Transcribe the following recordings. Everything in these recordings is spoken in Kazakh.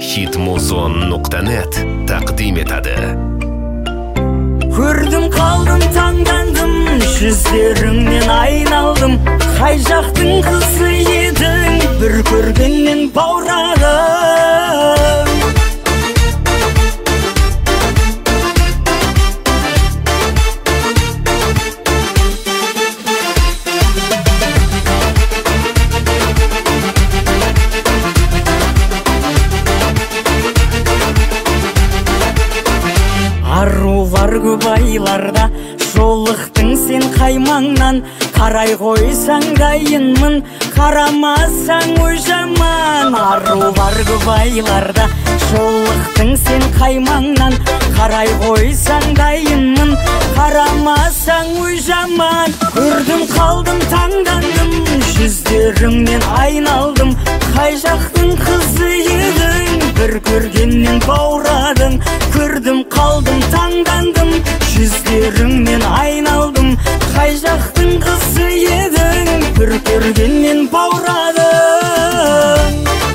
hitmuzon.net taqdim etadi. Көрдім қалдым таңдандым, жүздеріңнен айналдым. Қай жақтың қызы едің, бір көргеннен баурадым. Арулар көп айларда жолықтың сен қаймаңнан. Қарай қойсаң дайынмын, қарамасаң ой жаман. Арулар көп айларда жолықтың сен қаймаңнан. Қарай қойсаң дайынмын, қарамасаң ой жаман. Көрдім қалдым таңдандым, жүздеріңнен айналдым. Қай жақтың қызы едің, бір көргеннен баурадың. Көрдім қалдым таңдандым, жүздеріңнен айналдым. Қай жақтың қызы едің, бір көргеннен баурадың.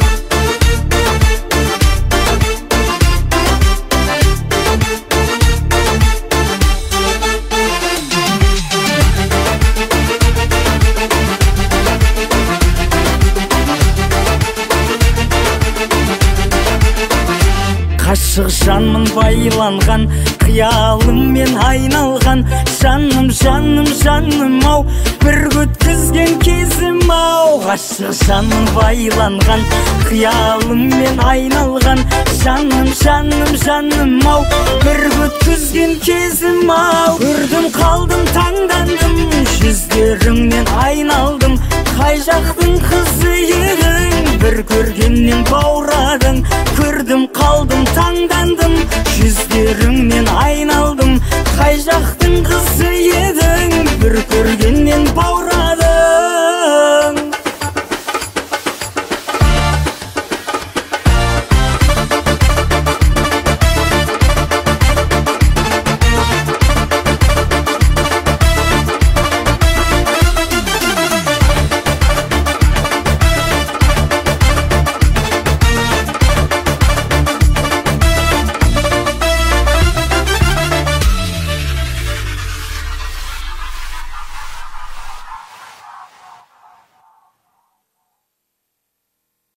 Ғашық жанмын байланған, қиялыммен айналған. Жаным, жаным, жаным ау, бір өткізген кезім ау. Ғашық жанмын байланған, қиялыммен айналған. Жаным, жаным, жаным ау, бір өткізген кезім ау. Көрдім қалдым таңдандым, жүздеріңнен айналдым. Қай жақтың қызы едің, бір көргеннен баурадың. Көрдім қалдым